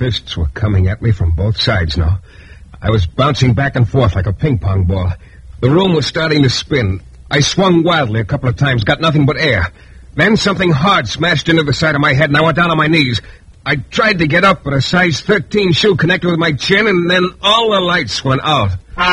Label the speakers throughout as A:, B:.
A: fists were coming at me from both sides now. I was bouncing back and forth like a ping-pong ball. The room was starting to spin. I swung wildly a couple of times, got nothing but air. Then something hard smashed into the side of my head, and I went down on my knees. I tried to get up, but a size 13 shoe connected with my chin, and then all the lights went out.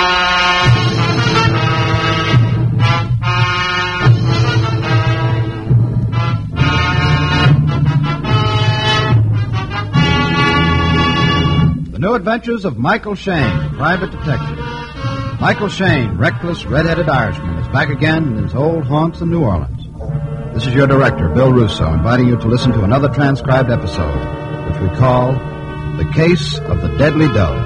B: The New Adventures of Michael Shayne, Private Detective. Michael Shayne, reckless, red-headed Irishman, is back again in his old haunts in New Orleans. This is your director, Bill Russo, inviting you to listen to another transcribed episode, which we call The Case of the Deadly Doe.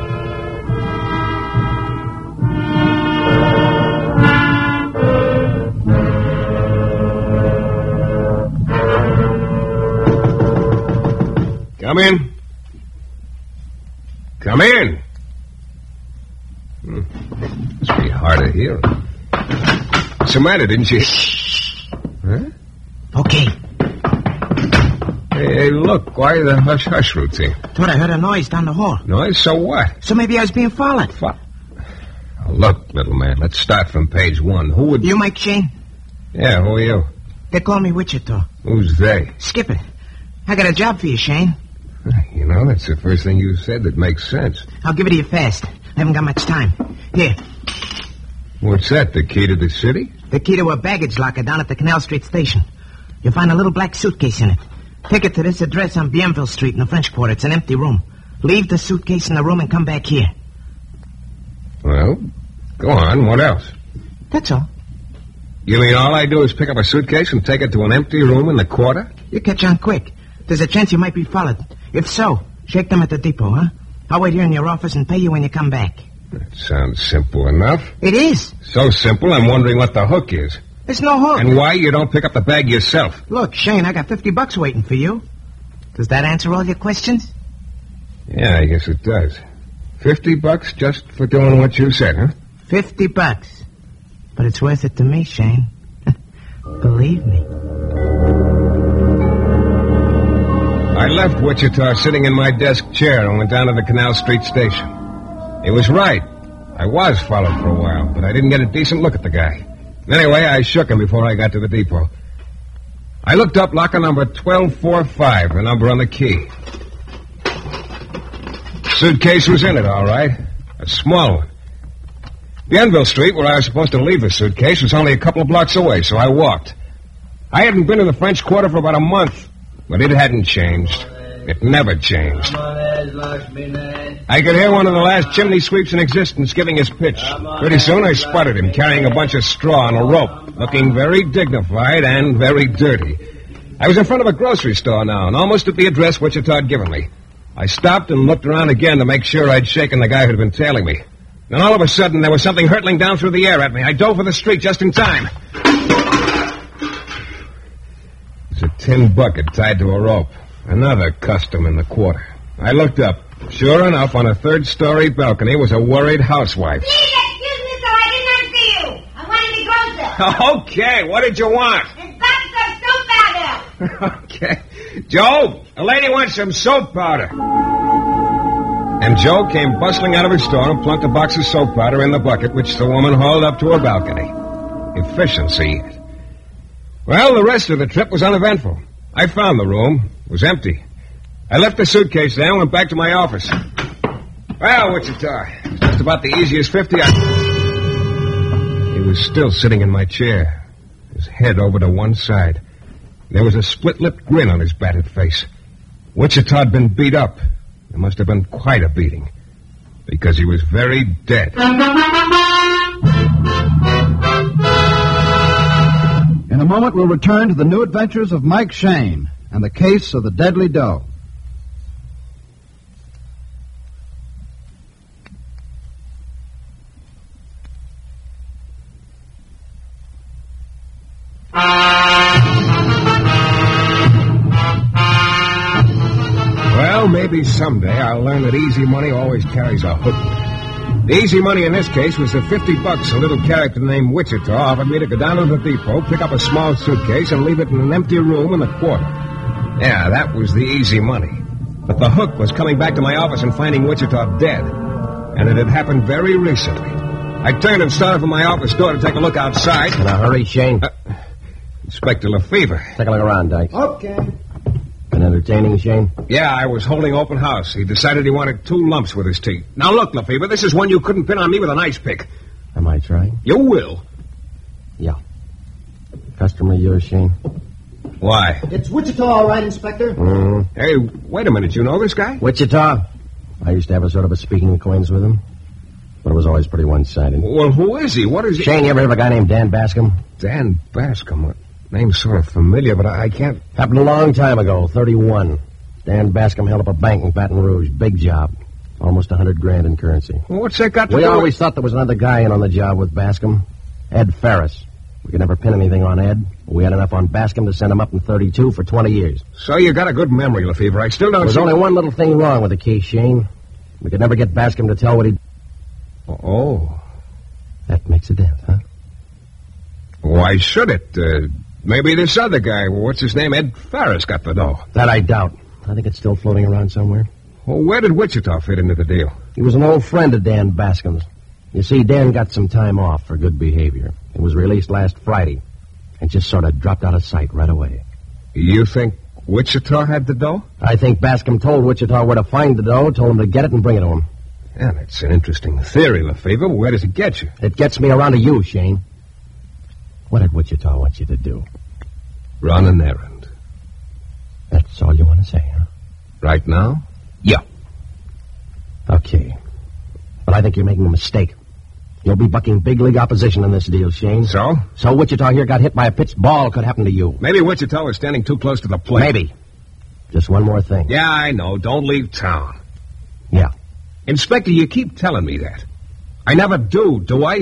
A: Come in. Come in. Must be hard of hearing. What's the matter, didn't you? Huh?
C: Okay.
A: Hey, look, why the hush-hush routine?
C: Thought I heard a noise down the hall.
A: Noise? So what?
C: So maybe I was being followed.
A: Oh, look, little man, let's start from page 1. Who would...
C: You Mike Shayne?
A: Yeah, who are you?
C: They call me Wichita.
A: Who's they?
C: Skip it. I got a job for you, Shayne.
A: You know, that's the first thing you said that makes sense.
C: I'll give it to you fast. I haven't got much time. Here.
A: What's that, the key to the city?
C: The key to a baggage locker down at the Canal Street station. You'll find a little black suitcase in it. Take it to this address on Bienville Street in the French Quarter. It's an empty room. Leave the suitcase in the room and come back here.
A: Well, go on. What else?
C: That's all.
A: You mean all I do is pick up a suitcase and take it to an empty room in the quarter?
C: You catch on quick. There's a chance you might be followed. If so, shake them at the depot, huh? I'll wait here in your office and pay you when you come back.
A: That sounds simple enough.
C: It is.
A: So simple, I'm wondering what the hook is.
C: There's no hook.
A: And why you don't pick up the bag yourself.
C: Look, Shayne, I got $50 waiting for you. Does that answer all your questions?
A: Yeah, I guess it does. $50 just for doing what you said, huh?
C: $50. But it's worth it to me, Shayne. Believe me.
A: I left Wichita sitting in my desk chair and went down to the Canal Street station. He was right. I was followed for a while, but I didn't get a decent look at the guy. Anyway, I shook him before I got to the depot. I looked up locker number 1245, the number on the key. Suitcase was in it, all right. A small one. Bienville Street, where I was supposed to leave the suitcase, was only a couple of blocks away, so I walked. I hadn't been in the French Quarter for about a month. But it hadn't changed. It never changed. I could hear one of the last chimney sweeps in existence giving his pitch. Pretty soon I spotted him carrying a bunch of straw on a rope, looking very dignified and very dirty. I was in front of a grocery store now, and almost at the address Wichita had given me. I stopped and looked around again to make sure I'd shaken the guy who'd been tailing me. Then all of a sudden there was something hurtling down through the air at me. I dove for the street just in time. A tin bucket tied to a rope. Another custom in the quarter. I looked up. Sure enough, on a third-story balcony was a worried housewife.
D: Please excuse me, sir. I did not see you. I wanted the grocer.
A: Okay, what did you want?
D: There's buckets of soap powder.
A: Okay. Joe, the lady wants some soap powder. And Joe came bustling out of his store and plunked a box of soap powder in the bucket, which the woman hauled up to her balcony. Efficiency. Well, the rest of the trip was uneventful. I found the room. It was empty. I left the suitcase there and went back to my office. Well, Wichita, just about the easiest 50 He was still sitting in my chair, his head over to one side. There was a split-lipped grin on his battered face. Wichita had been beat up. There must have been quite a beating, because he was very dead.
B: In a moment, we'll return to the new adventures of Mike Shayne and the case of the Deadly Doe.
A: Well, maybe someday I'll learn that easy money always carries a hook. The easy money in this case was the $50 a little character named Wichita offered me to go down to the depot, pick up a small suitcase, and leave it in an empty room in the quarter. Yeah, that was the easy money. But the hook was coming back to my office and finding Wichita dead. And it had happened very recently. I turned and started for my office door to take a look outside.
E: In a hurry, Shane?
A: Inspector Lefevre.
E: Take a look around, Dykes.
B: Okay.
E: Been entertaining, Shane?
A: Yeah, I was holding open house. He decided he wanted 2 lumps with his teeth. Now look, Lefevre, this is one you couldn't pin on me with an ice pick.
E: Am I trying?
A: You will.
E: Yeah. Customer of yours, Shane?
A: Why?
B: It's Wichita, all right, Inspector.
A: Hey, wait a minute. You know this guy?
E: Wichita? I used to have a sort of a speaking acquaintance with him. But it was always pretty one-sided.
A: Well, who is he? What is he?
E: Shane, you ever hear of a guy named Dan Bascom?
A: Dan Bascom. What? Name's sort of familiar, but I can't...
E: Happened a long time ago, 31. Dan Bascom held up a bank in Baton Rouge. Big job. Almost $100,000 in currency.
A: Well, what's that got to do
E: We
A: with...
E: always thought there was another guy in on the job with Bascom. Ed Ferris. We could never pin anything on Ed. We had enough on Bascom to send him up in 32 for 20 years.
A: So you got a good memory, Lefevre. I still don't
E: There was
A: see...
E: only one little thing wrong with the case, Shane. We could never get Bascom to tell what he...
A: Oh.
E: That makes a dent, huh?
A: Why should it? Maybe this other guy, what's his name, Ed Ferris, got the dough.
E: That I doubt. I think it's still floating around somewhere.
A: Well, where did Wichita fit into the deal?
E: He was an old friend of Dan Bascom's. You see, Dan got some time off for good behavior. He was released last Friday and just sort of dropped out of sight right away.
A: You think Wichita had the dough?
E: I think Bascom told Wichita where to find the dough, told him to get it and bring it to him.
A: Yeah, that's an interesting theory, Lefevre. Where does it get you?
E: It gets me around to you, Shane. What did Wichita want you to do?
A: Run an errand.
E: That's all you want to say, huh?
A: Right now?
E: Yeah. Okay. But I think you're making a mistake. You'll be bucking big league opposition in this deal, Shane.
A: So?
E: So Wichita here got hit by a pitched ball. Could happen to you.
A: Maybe Wichita was standing too close to the plate.
E: Maybe. Just one more thing.
A: Yeah, I know. Don't leave town.
E: Yeah.
A: Inspector, you keep telling me that. I never do I?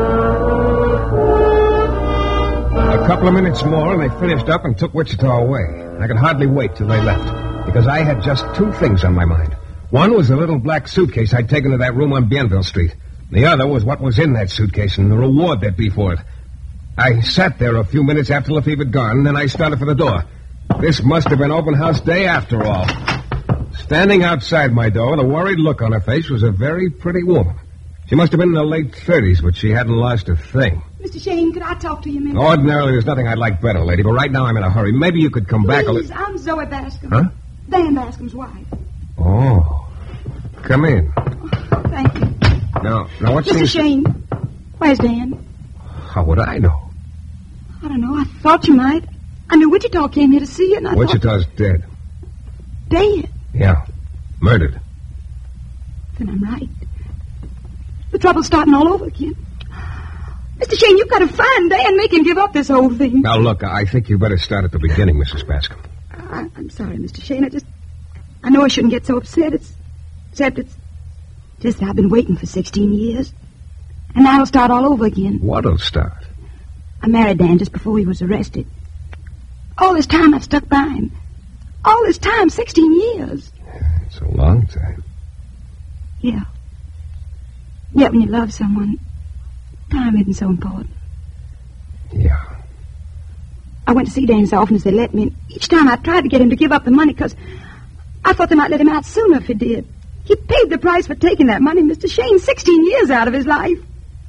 A: A couple of minutes more, and they finished up and took Wichita away. I could hardly wait till they left, because I had just 2 things on my mind. One was the little black suitcase I'd taken to that room on Bienville Street. The other was what was in that suitcase and the reward there'd be for it. I sat there a few minutes after Lefevre had gone, and then I started for the door. This must have been open house day after all. Standing outside my door with a worried look on her face was a very pretty woman. She must have been in her late 30s, but she hadn't lost a thing.
F: Mr. Shane, could I talk to you a minute?
A: Ordinarily, there's nothing I'd like better, lady, but right now I'm in a hurry. Maybe you could come back a
F: Please,
A: little...
F: I'm Zoe Bascom.
A: Huh?
F: Dan Bascom's wife.
A: Oh. Come in.
F: Thank you.
A: Now what
F: Mr.
A: seems...
F: Shane, where's Dan?
A: How would I know?
F: I don't know. I thought you might. I knew Wichita came here to see you, and I
A: Wichita's dead.
F: thought... Dead?
A: Yeah. Murdered.
F: Then I'm right. The trouble's starting all over again. Mr. Shane, you've got to find Dan and make him give up this whole thing.
A: Now, look, I think you better start at the beginning, Mrs. Bascom.
F: I'm sorry, Mr. Shane. I know I shouldn't get so upset. Except it's just I've been waiting for 16 years. And now it'll start all over again.
A: What'll start?
F: I married Dan just before he was arrested. All this time I've stuck by him. All this time, 16 years.
A: It's a long time.
F: Yeah. Yet when you love someone, time isn't so important.
A: Yeah.
F: I went to see Dan as often as they let me, and each time I tried to get him to give up the money because I thought they might let him out sooner if he did. He paid the price for taking that money, Mr. Shane, 16 years out of his life.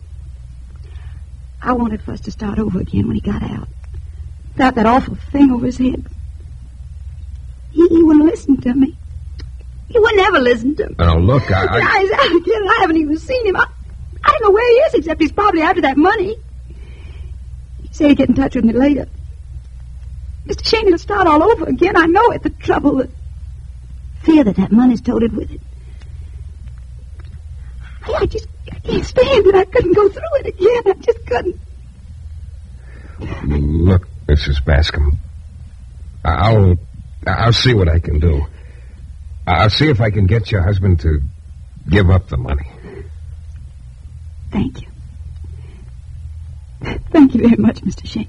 F: I wanted for us to start over again when he got out. Without that awful thing over his head. He wouldn't listen to me. He would never listen to me.
A: Now, look,
F: He's out again. I haven't even seen him. I don't know where he is, except he's probably after that money. He said he'd get in touch with me later. Mr. Shane, it'll start all over again. I know it. The trouble, the fear that money's toted with it. I can't stand it. I couldn't go through it again. I just couldn't.
A: Look, Mrs. Bascom, I'll see what I can do. I'll see if I can get your husband to give up the money.
F: Thank you. Thank you very much, Mr. Shane.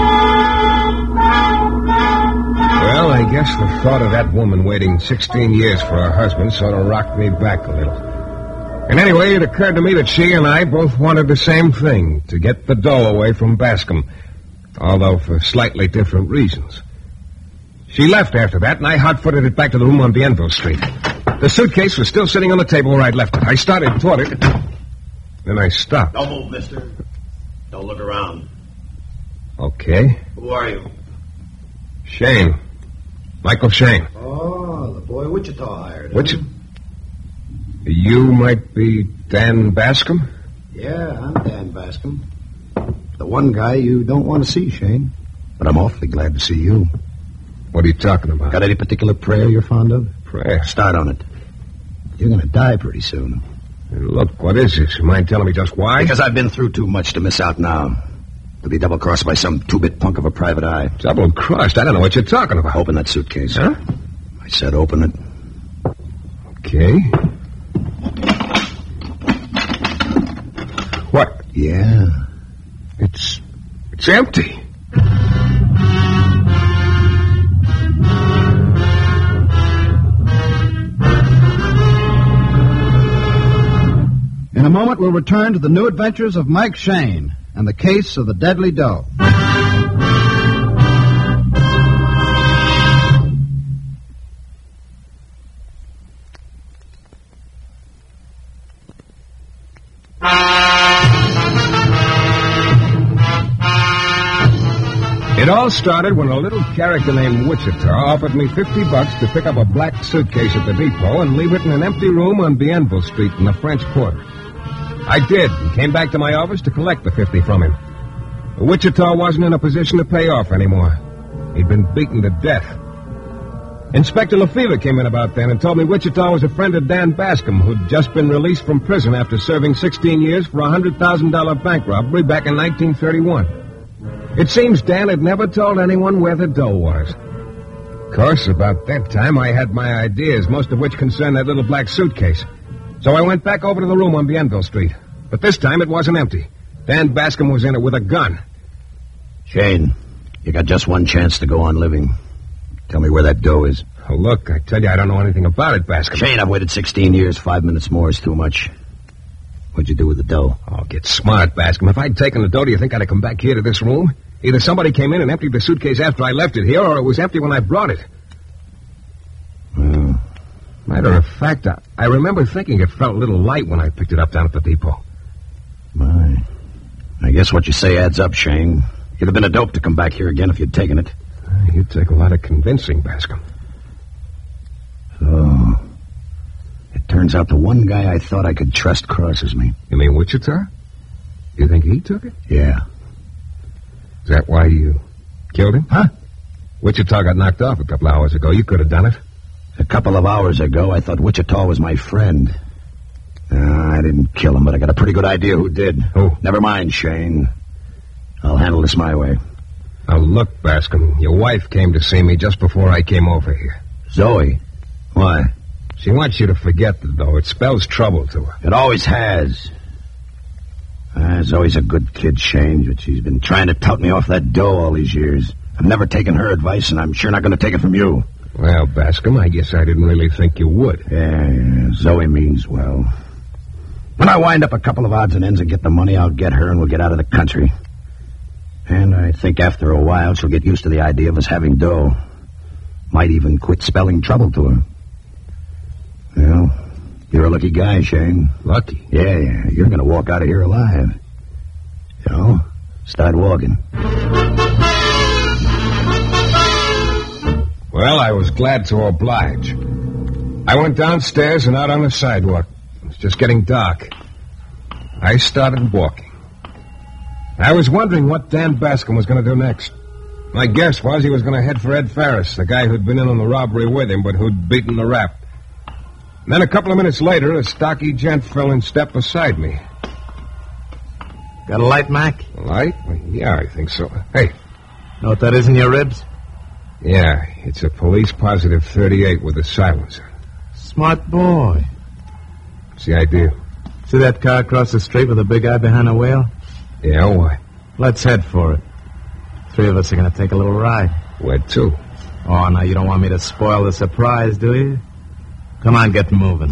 A: Well, I guess the thought of that woman waiting 16 years for her husband sort of rocked me back a little. And anyway, it occurred to me that she and I both wanted the same thing, to get the dough away from Bascom, although for slightly different reasons. She left after that, and I hot-footed it back to the room on Bienville Street. The suitcase was still sitting on the table where I'd left it. I started toward it. Then I stopped.
G: Don't move, mister. Don't look around.
A: Okay.
G: Who are you?
A: Shane. Michael Shane.
B: Oh, the boy Wichita hired.
A: Which... You might be Dan Bascom?
B: Yeah, I'm Dan Bascom. The one guy you don't want to see, Shane. But I'm awfully glad to see you.
A: What are you talking about?
B: Got any particular prayer you're fond of?
A: Prayer?
B: Start on it. You're going to die pretty soon.
A: Hey, look, what is this? You mind telling me just why?
B: Because I've been through too much to miss out now. To be double-crossed by some two-bit punk of a private eye.
A: Double-crossed? I don't know what you're talking about.
B: Open that suitcase.
A: Huh?
B: I said open it.
A: Okay. What?
B: Yeah.
A: It's empty.
B: In a moment, we'll return to the new adventures of Mike Shane and the case of the deadly dough.
A: It all started when a little character named Wichita offered me $50 to pick up a black suitcase at the depot and leave it in an empty room on Bienville Street in the French Quarter. I did, and came back to my office to collect the $50 from him. But Wichita wasn't in a position to pay off anymore. He'd been beaten to death. Inspector Lefevre came in about then and told me Wichita was a friend of Dan Bascom, who'd just been released from prison after serving 16 years for a $100,000 bank robbery back in 1931. It seems Dan had never told anyone where the dough was. Of course, about that time, I had my ideas, most of which concerned that little black suitcase. So I went back over to the room on Bienville Street. But this time it wasn't empty. Dan Bascom was in it with a gun.
B: Shane, you got just one chance to go on living. Tell me where that dough is.
A: Oh, look, I tell you, I don't know anything about it, Bascom.
B: Shane, I've waited 16 years. 5 minutes more is too much. What'd you do with the dough?
A: Oh, get smart, Bascom. If I'd taken the dough, do you think I'd have come back here to this room? Either somebody came in and emptied the suitcase after I left it here, or it was empty when I brought it.
B: Well,
A: matter of fact, I remember thinking it felt a little light when I picked it up down at the depot.
B: I guess what you say adds up, Shane. You'd have been a dope to come back here again if you'd taken it.
A: You'd take a lot of convincing, Bascom.
B: So, it turns out the one guy I thought I could trust crosses me.
A: You mean Wichita? You think he took it?
B: Yeah.
A: Is that why you killed him?
B: Huh?
A: Wichita got knocked off a couple hours ago. You could have done it.
B: A couple of hours ago, I thought Wichita was my friend. I didn't kill him, but I got a pretty good idea who did.
A: Who?
B: Never mind, Shane. I'll handle this my way.
A: Now, look, Bascom, your wife came to see me just before I came over here.
B: Zoe? Why?
A: She wants you to forget the dough. It spells trouble to her.
B: It always has. Zoe's a good kid, Shane, but she's been trying to tout me off that dough all these years. I've never taken her advice, and I'm sure not going to take it from you.
A: Well, Bascom, I guess I didn't really think you would.
B: Yeah, Zoe means well. When I wind up a couple of odds and ends and get the money, I'll get her and we'll get out of the country. And I think after a while she'll get used to the idea of us having dough. Might even quit spelling trouble to her. Well, you're a lucky guy, Shane.
A: Lucky?
B: Yeah, you're going to walk out of here alive. You know, start walking.
A: Well, I was glad to oblige. I went downstairs and out on the sidewalk. It was just getting dark. I started walking. I was wondering what Dan Bascom was going to do next. My guess was he was going to head for Ed Ferris, the guy who'd been in on the robbery with him, but who'd beaten the rap. And then a couple of minutes later, a stocky gent fell in step beside me.
C: Got a light, Mac?
A: A light? Well, yeah, I think so. Hey.
C: Know what that is in your ribs?
A: Yeah, it's a police positive 38 with a silencer.
C: Smart boy.
A: What's the idea?
C: See that car across the street with a big eye behind the wheel?
A: Yeah, why?
C: Let's head for it. 3 of us are going to take a little ride.
A: Where to?
C: Oh, now you don't want me to spoil the surprise, do you? Come on, get moving.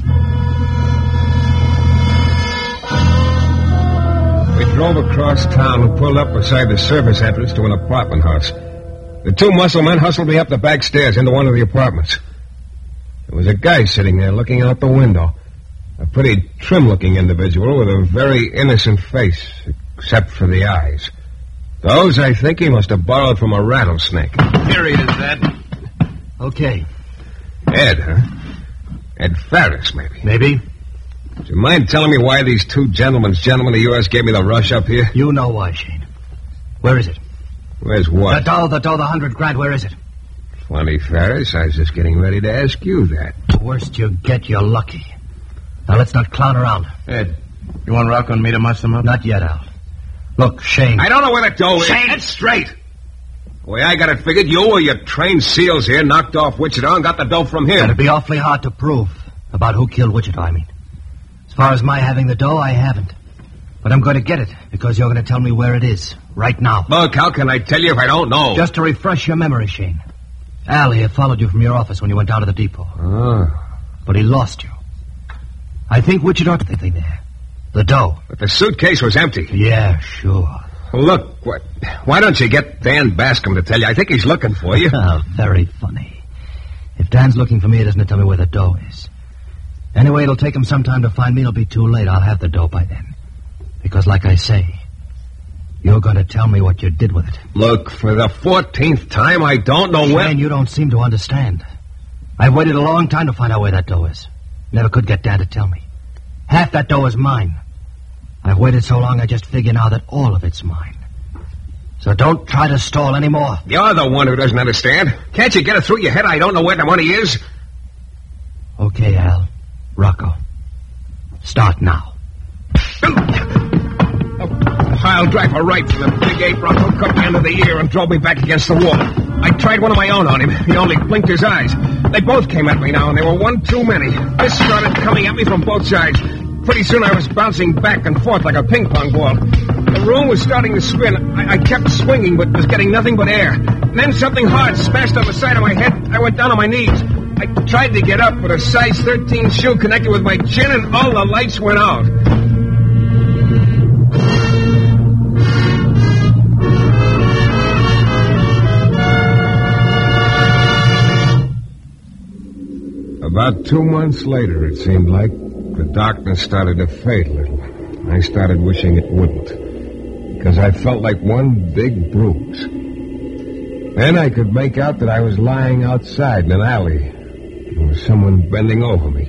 C: We drove across town and pulled up beside the service entrance to an apartment house.
A: The two muscle men hustled me up the back stairs into one of the apartments. There was a guy sitting there looking out the window. A pretty trim-looking individual with a very innocent face, except for the eyes. Those, I think, he must have borrowed from a rattlesnake.
G: Here he is, Ed.
E: Okay.
A: Ed, huh? Ed Ferris, maybe.
E: Maybe.
A: Do you mind telling me why these two gentlemen of yours gave me the rush up here?
E: You know why, Shane. Where is it?
A: Where's what?
E: The dough, the 100 grand, where is it?
A: Funny, Ferris. I was just getting ready to ask you that.
E: The worst you get, you're lucky. Now, let's not clown around.
G: Ed, you want Rocco and me to muss them up?
E: Not yet, Al. Look, Shane.
A: I don't know where the dough is.
E: Shane!
A: That's straight. The way I got it figured, you or your trained SEALs here knocked off Wichita and got the dough from him.
E: It'd be awfully hard to prove about who killed Wichita, I mean. As far as my having the dough, I haven't. But I'm going to get it, because you're going to tell me where it is, right now.
A: Look, how can I tell you if I don't know?
E: Just to refresh your memory, Shane. Al here followed you from your office when you went down to the depot.
A: Oh.
E: But he lost you. I think Wichita took the thing there. The dough.
A: But the suitcase was empty.
E: Yeah, sure.
A: Well, look, why don't you get Dan Bascom to tell you? I think he's looking for you.
E: Oh, very funny. If Dan's looking for me, he doesn't tell me where the dough is. Anyway, it'll take him some time to find me. It'll be too late. I'll have the dough by then. Because, like I say, you're going to tell me what you did with it.
A: Look, for the 14th time, I don't know where...
E: Shane, you don't seem to understand. I've waited a long time to find out where that dough is. Never could get Dan to tell me. Half that dough is mine. I've waited so long, I just figure now that all of it's mine. So don't try to stall anymore.
A: You're the one who doesn't understand. Can't you get it through your head I don't know where the money is?
E: Okay, Al. Rocco. Start now.
A: A pile driver right from the big ape Rocco cut me under the ear and drove me back against the wall. I tried one of my own on him. He only blinked his eyes. They both came at me now, and they were one too many. This started coming at me from both sides. Pretty soon I was bouncing back and forth like a ping pong ball. The room was starting to spin. I kept swinging, but was getting nothing but air. And then something hard smashed on the side of my head. I went down on my knees. I tried to get up, but a size 13 shoe connected with my chin, and all the lights went out. About 2 months later, it seemed like, the darkness started to fade a little. I started wishing it wouldn't, because I felt like one big bruise. Then I could make out that I was lying outside in an alley. There was someone bending over me.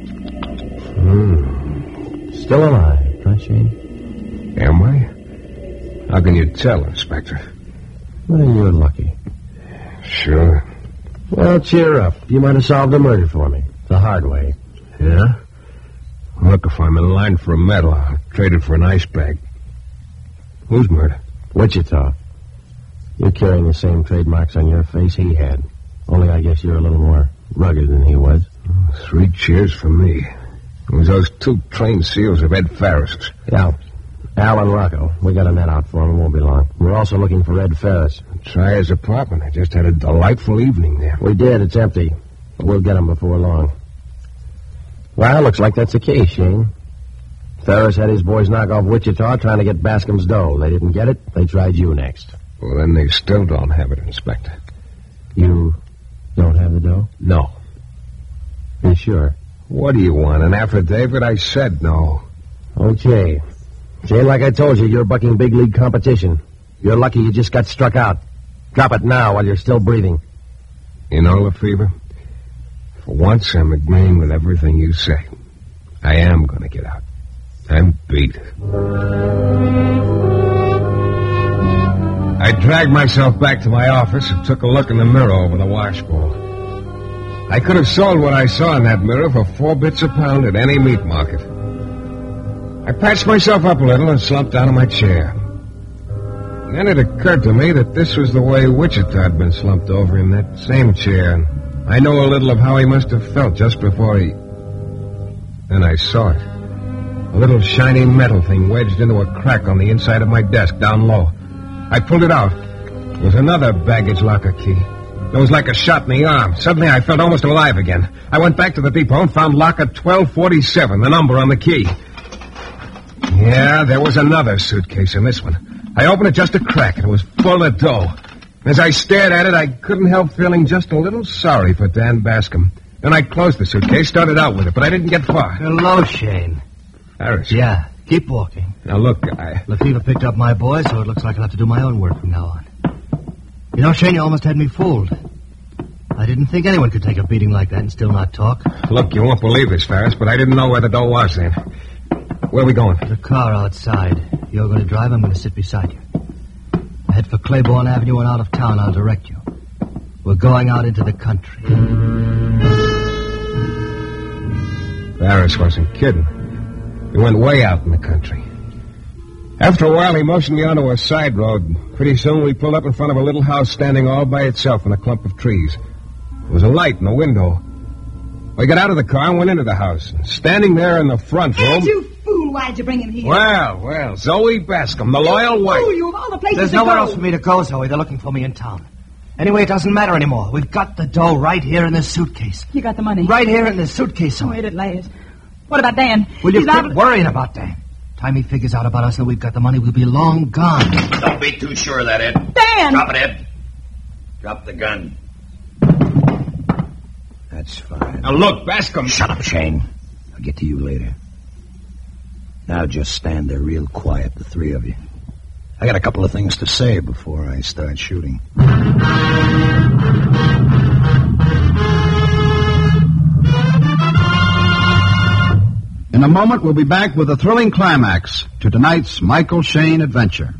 E: Still alive, huh, Shane?
A: Am I? How can you tell, Inspector?
E: Well, you're lucky.
A: Sure.
E: Well, cheer up. You might have solved a murder for me. The hard way.
A: Yeah? Look, if I'm in line for a medal, I'll trade it for an ice bag. Whose murder?
E: Wichita. You're carrying the same trademarks on your face he had. Only I guess you're a little more rugged than he was.
A: 3 cheers for me. It was those 2 trained SEALs of Ed Ferris's.
E: Yeah. Al and Rocco. We got a net out for him. It won't be long. We're also looking for Ed Ferris.
A: Try his apartment. I just had a delightful evening there.
E: We did. It's empty. But we'll get him before long. Well, looks like that's the case, Shane. Ferris had his boys knock off Wichita trying to get Bascom's dough. They didn't get it. They tried you next.
A: Well, then they still don't have it, Inspector.
E: You don't have the dough?
A: No.
E: You sure?
A: What do you want, an affidavit? I said no.
E: Okay. Shane, like I told you, you're bucking big league competition. You're lucky you just got struck out. Drop it now while you're still breathing.
A: You know, Lefevre, for once I'm agreeing with everything you say. I am going to get out. I'm beat. I dragged myself back to my office and took a look in the mirror over the washbowl. I could have sold what I saw in that mirror for 4 bits a pound at any meat market. I patched myself up a little and slumped down in my chair. And then it occurred to me that this was the way Wichita had been slumped over in that same chair, and I know a little of how he must have felt just before he... Then I saw it. A little shiny metal thing wedged into a crack on the inside of my desk down low. I pulled it out. It was another baggage locker key. It was like a shot in the arm. Suddenly I felt almost alive again. I went back to the depot and found locker 1247, the number on the key. Yeah, there was another suitcase in this one. I opened it just a crack, and it was full of dough. As I stared at it, I couldn't help feeling just a little sorry for Dan Bascom. Then I closed the suitcase, started out with it, but I didn't get far.
E: Hello, Shane.
A: Harris.
E: Yeah, keep walking.
A: Now, look,
E: Lefevre picked up my boy, so it looks like I'll have to do my own work from now on. You know, Shane, you almost had me fooled. I didn't think anyone could take a beating like that and still not talk.
A: Look, you won't believe this, Ferris, but I didn't know where the dough was then. Where are we going?
E: The car outside. You're going to drive, I'm going to sit beside you. Head for Claiborne Avenue and out of town. I'll direct you. We're going out into the country.
A: Ferris wasn't kidding. We went way out in the country. After a while, he motioned me onto a side road. Pretty soon, we pulled up in front of a little house standing all by itself in a clump of trees. There was a light in the window. We got out of the car and went into the house. Standing there in the front room...
F: You fool, why'd you bring him here?
A: Well, Zoe Bascom, the loyal wife.
F: Oh, you of all the places
E: There's
F: to
E: nowhere
F: go.
E: else for me to go, Zoe. They're looking for me in town. Anyway, it doesn't matter anymore. We've got the dough right here in this suitcase.
F: You got the money.
E: Right here in this suitcase, Zoe.
F: Wait at last. What about Dan?
E: Will you
F: He's
E: quit
F: liable-
E: worrying about Dan? Time he figures out about us that we've got the money, we'll be long gone.
G: Don't be too sure of that, Ed.
F: Dan!
G: Drop it, Ed. Drop the gun. That's fine.
A: Now, look, Bascom...
G: Shut up, Shane. I'll get to you later. Now just stand there real quiet, the three of you. I got a couple of things to say before I start shooting.
B: In a moment, we'll be back with a thrilling climax to tonight's Michael Shayne adventure.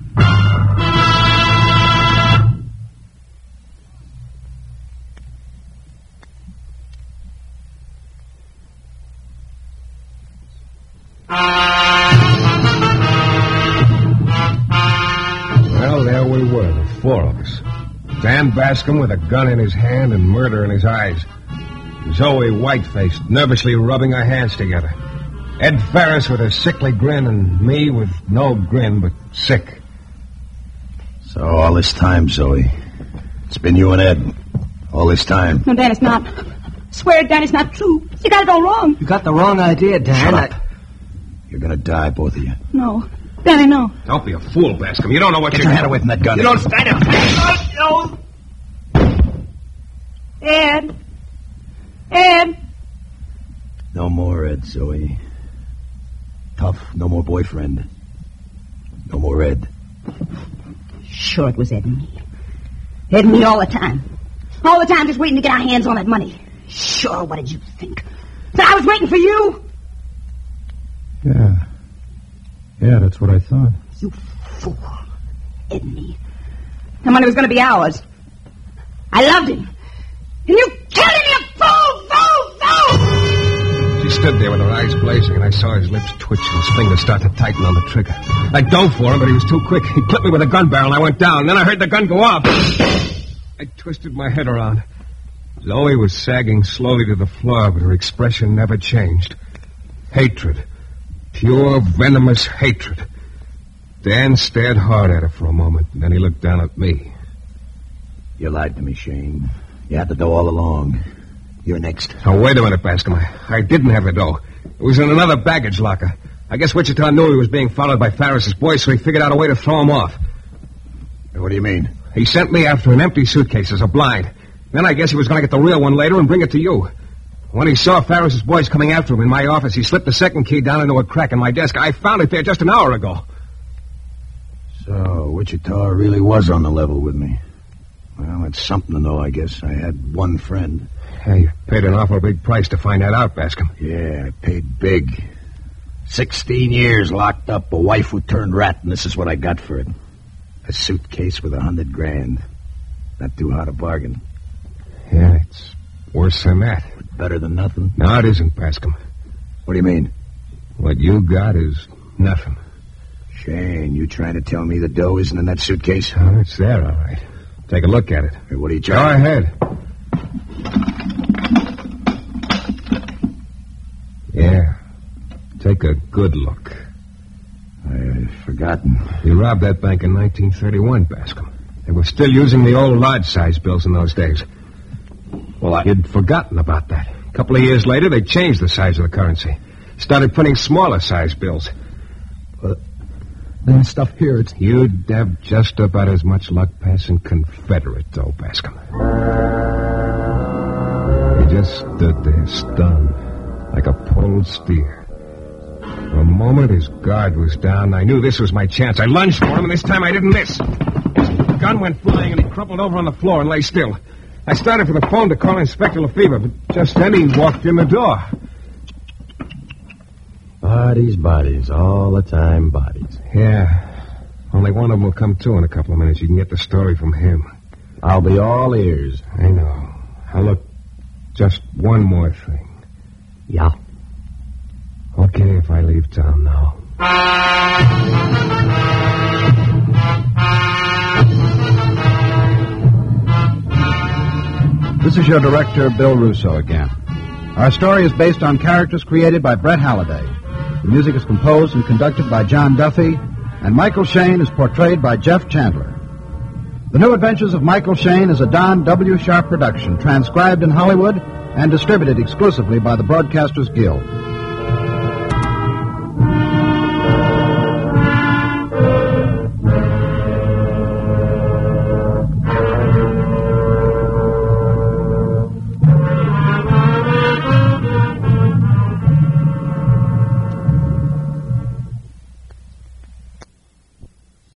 A: Well, there we were, the four of us. Dan Bascom with a gun in his hand and murder in his eyes. Zoe white-faced, nervously rubbing her hands together. Ed Ferris with a sickly grin and me with no grin but sick.
G: So all this time, Zoe, it's been you and Ed. All this time.
F: No, Dan, it's not. Swear, Dan, it's not true. You got it all wrong.
E: You got the wrong idea, Dan.
G: Shut up. You're gonna die, both of you.
F: No. Danny, no.
A: Don't be a fool, Bascom. You don't know what
G: Get
A: you're
G: your hand away from that gun.
A: You don't stand
F: Ed.
A: it.
F: Ed.
G: No more Ed, Zoe. Tough, no more boyfriend. No more Ed.
F: Sure, it was Ed and me. Ed and me all the time. All the time just waiting to get our hands on that money. Sure, what did you think? That I was waiting for you?
B: Yeah, that's what I thought.
F: You fool. Ed and me. The money was going to be ours. I loved him. And you killed him, you fool!
A: She stood there with her eyes blazing, and I saw his lips twitch and his fingers start to tighten on the trigger. I dove for him, but he was too quick. He clipped me with a gun barrel, and I went down. Then I heard the gun go off. I twisted my head around. Zoe was sagging slowly to the floor, but her expression never changed. Hatred. Pure, venomous hatred. Dan stared hard at her for a moment, and then he looked down at me.
G: You lied to me, Shane. You had the dough all along. You're next.
A: Oh, wait a minute, Bascom. I didn't have the dough. It was in another baggage locker. I guess Wichita knew he was being followed by Ferris's boys, so he figured out a way to throw him off.
G: What do you mean?
A: He sent me after an empty suitcase as a blind. Then I guess he was going to get the real one later and bring it to you. When he saw Ferris's boys coming after him in my office, he slipped the second key down into a crack in my desk. I found it there just an hour ago.
G: So, Wichita really was on the level with me. Well, that's something to know, I guess. I had one friend.
A: Hey, you paid an awful big price to find that out, Bascom.
G: Yeah, I paid big. 16 years locked up, a wife who turned rat, and this is what I got for it. A suitcase with $100,000. Not too hard a bargain.
A: Yeah, it's worse than that.
G: Better than nothing.
A: No, it isn't, Bascom.
G: What do you mean?
A: What you got is nothing.
G: Shane, you trying to tell me the dough isn't in that suitcase?
A: Oh, it's there, all right. Take a look at it.
G: Hey, what are you
A: Go
G: trying?
A: ahead. Yeah. Take a good look.
G: I've forgotten.
A: He robbed that bank in 1931, Bascom. They were still using the old large-size bills in those days.
G: Well,
A: You'd forgotten about that. A couple of years later, they changed the size of the currency. Started printing smaller-size bills.
B: Then stuff here, it's...
A: You'd have just about as much luck passing Confederate, though, Bascom. He just stood there, stunned, like a pulled steer. For a moment, his guard was down. I knew this was my chance. I lunged for him, and this time I didn't miss. His gun went flying, and he crumpled over on the floor and lay still. I started for the phone to call Inspector Lefevre, but just then he walked in the door.
H: Bodies, all the time bodies.
A: Yeah. Only one of them will come to in a couple of minutes. You can get the story from him.
H: I'll be all ears.
A: I know. Now, look, just one more thing.
H: Yeah.
A: Okay if I leave town now.
B: This is your director, Bill Russo, again. Our story is based on characters created by Brett Halliday. The music is composed and conducted by John Duffy, and Michael Shayne is portrayed by Jeff Chandler. The New Adventures of Michael Shayne is a Don W. Sharp production, transcribed in Hollywood and distributed exclusively by the Broadcasters Guild.